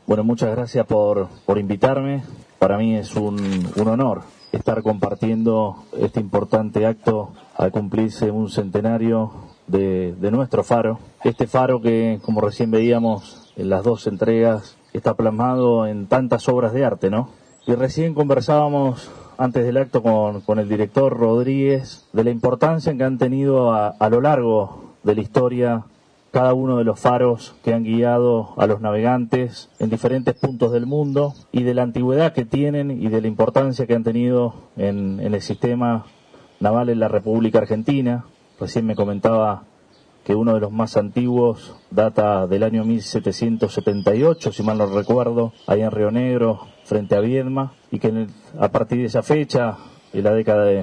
Bueno, muchas gracias por invitarme. Para mí es un honor estar compartiendo este importante acto al cumplirse un centenario de nuestro faro. Este faro que, como recién veíamos en las dos entregas, está plasmado en tantas obras de arte, ¿no? Y recién conversábamos antes del acto con el director Rodríguez de la importancia que han tenido a lo largo de la historia cada uno de los faros que han guiado a los navegantes en diferentes puntos del mundo y de la antigüedad que tienen y de la importancia que han tenido en el sistema naval en la República Argentina. Recién me comentaba que uno de los más antiguos data del año 1778, si mal no recuerdo, ahí en Río Negro, frente a Viedma, y que a partir de esa fecha, en la década de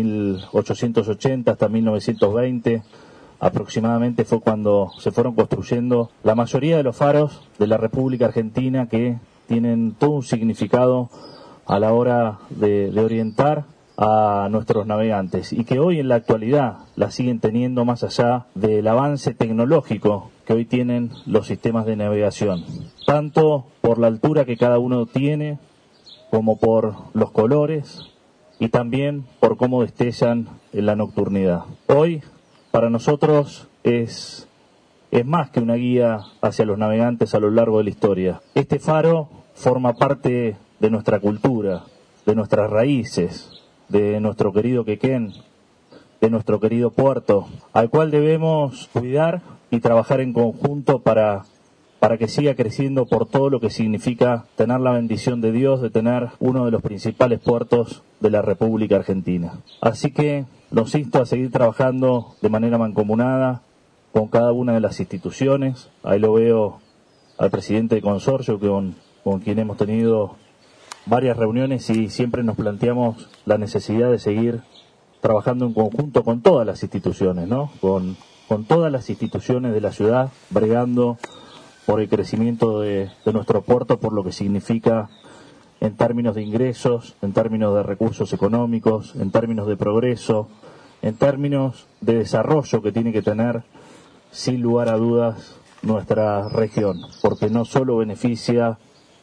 1880 hasta 1920, aproximadamente fue cuando se fueron construyendo la mayoría de los faros de la República Argentina, que tienen todo un significado a la hora de orientar a nuestros navegantes y que hoy en la actualidad la siguen teniendo, más allá del avance tecnológico que hoy tienen los sistemas de navegación, tanto por la altura que cada uno tiene como por los colores y también por cómo destellan en la nocturnidad. Hoy para nosotros es más que una guía hacia los navegantes a lo largo de la historia. Este faro forma parte de nuestra cultura, de nuestras raíces, de nuestro querido Quequén, de nuestro querido puerto, al cual debemos cuidar y trabajar en conjunto para que siga creciendo por todo lo que significa tener la bendición de Dios de tener uno de los principales puertos de la República Argentina. Así que los insto a seguir trabajando de manera mancomunada con cada una de las instituciones. Ahí lo veo al presidente de consorcio con quien hemos tenido varias reuniones y siempre nos planteamos la necesidad de seguir trabajando en conjunto con todas las instituciones, ¿no? Con todas las instituciones de la ciudad, bregando por el crecimiento de nuestro puerto, por lo que significa en términos de ingresos, en términos de recursos económicos, en términos de progreso, en términos de desarrollo que tiene que tener, sin lugar a dudas, nuestra región, porque no solo beneficia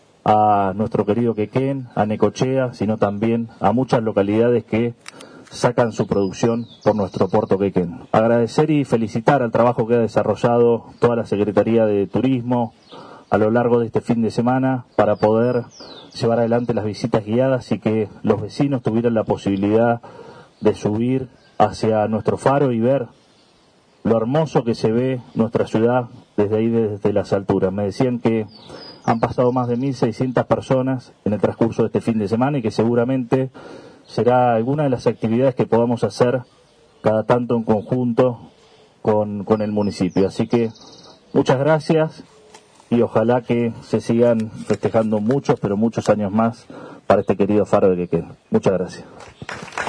a nuestro querido Quequén, a Necochea, sino también a muchas localidades que sacan su producción por nuestro puerto Quequén. Agradecer y felicitar al trabajo que ha desarrollado toda la Secretaría de Turismo a lo largo de este fin de semana para poder llevar adelante las visitas guiadas y que los vecinos tuvieran la posibilidad de subir hacia nuestro faro y ver lo hermoso que se ve nuestra ciudad desde ahí, desde las alturas. Me decían que han pasado más de 1.600 personas en el transcurso de este fin de semana y que seguramente será alguna de las actividades que podamos hacer cada tanto en conjunto con el municipio. Así que muchas gracias y ojalá que se sigan festejando muchos, pero muchos años más para este querido faro de Quequén. Muchas gracias.